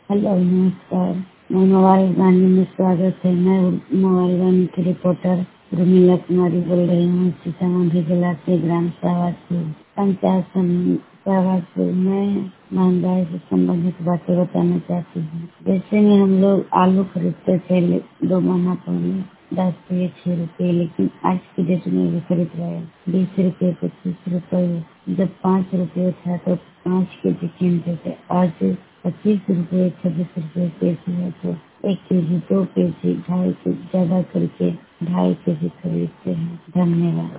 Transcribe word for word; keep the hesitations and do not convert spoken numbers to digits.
Hello नमस्कार। मैं mobile वाणी में स्वागत है। मैं मोबाइल वाणी की रिपोर्टर रुमिला कुमारी बोल रही हूँ, सीतामढ़ी जिला से, ग्राम शाहबाजपुर, पंचायत समिति शाहबाजपुर। मैं महंगाई से संबंधित बातें बताना चाहती हूँ। जैसे में हम लोग आलू खरीदते थे ले- दो महीना पहले दस रुपये छह रुपये, लेकिन आज की डेट में भी खरीद रहे हैं बीस रुपये पच्चीस रुपये। जब पाँच रुपये था तो पाँच के जी कीमते थे, आज पच्चीस रुपये छब्बीस रुपये के जी है। तो एक के जी दो के जी ढाई के जी ज्यादा करके ढाई के जी खरीदते हैं। धन्यवाद।